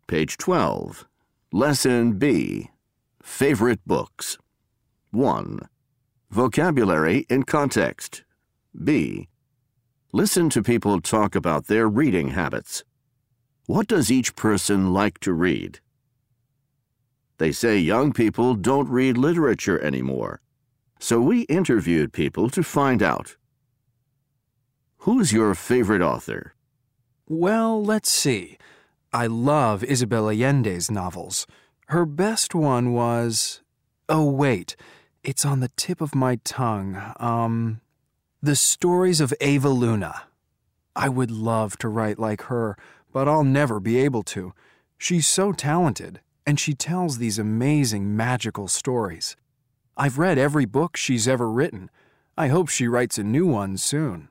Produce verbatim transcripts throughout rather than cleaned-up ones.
Page twelve. Lesson B. Favorite books. one. Vocabulary in context. B. Listen to people talk about their reading habits. What does each person like to read? They say young people don't read literature anymore. So we interviewed people to find out. Who's your favorite author? Well, let's see. I love Isabel Allende's novels. Her best one was... Oh, wait. It's on the tip of my tongue. Um, The Stories of Eva Luna. I would love to write like her, but I'll never be able to. She's so talented, and she tells these amazing magical stories. I've read every book she's ever written. I hope she writes a new one soon.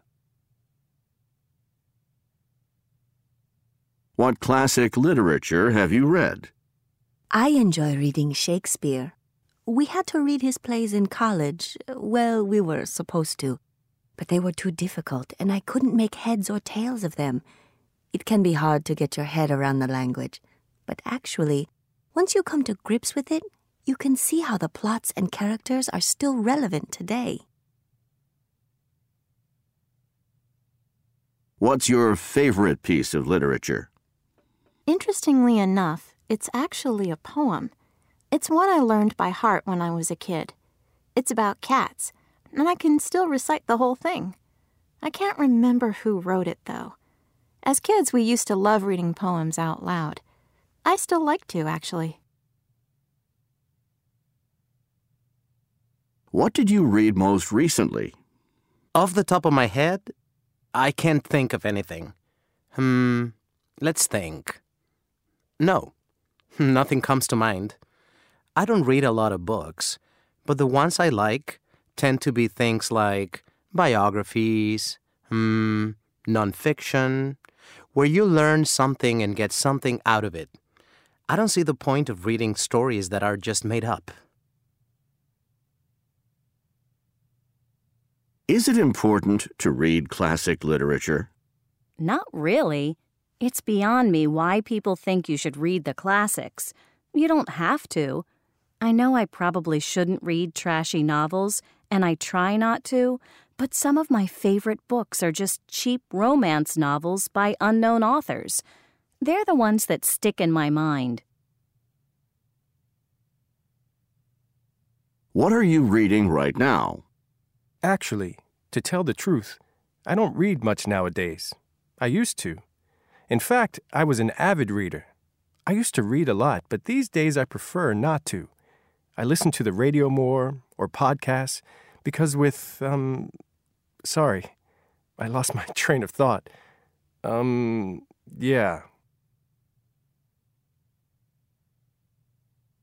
What classic literature have you read? I enjoy reading Shakespeare. We had to read his plays in college. Well, we were supposed to. But they were too difficult, and I couldn't make heads or tails of them. It can be hard to get your head around the language. But actually, once you come to grips with it, you can see how the plots and characters are still relevant today. What's your favorite piece of literature? Interestingly enough, it's actually a poem. It's one I learned by heart when I was a kid. It's about cats, and I can still recite the whole thing. I can't remember who wrote it, though. As kids, we used to love reading poems out loud. I still like to, actually. What did you read most recently? Off the top of my head, I can't think of anything. Hmm, let's think. No, nothing comes to mind. I don't read a lot of books, but the ones I like tend to be things like biographies, hmm, nonfiction, where you learn something and get something out of it. I don't see the point of reading stories that are just made up. Is it important to read classic literature? Not really. It's beyond me why people think you should read the classics. You don't have to. I know I probably shouldn't read trashy novels, and I try not to, but some of my favorite books are just cheap romance novels by unknown authors. They're the ones that stick in my mind. What are you reading right now? Actually, to tell the truth, I don't read much nowadays. I used to. In fact, I was an avid reader. I used to read a lot, but these days I prefer not to. I listen to the radio more, or podcasts, because with, um, sorry, I lost my train of thought. Um, yeah.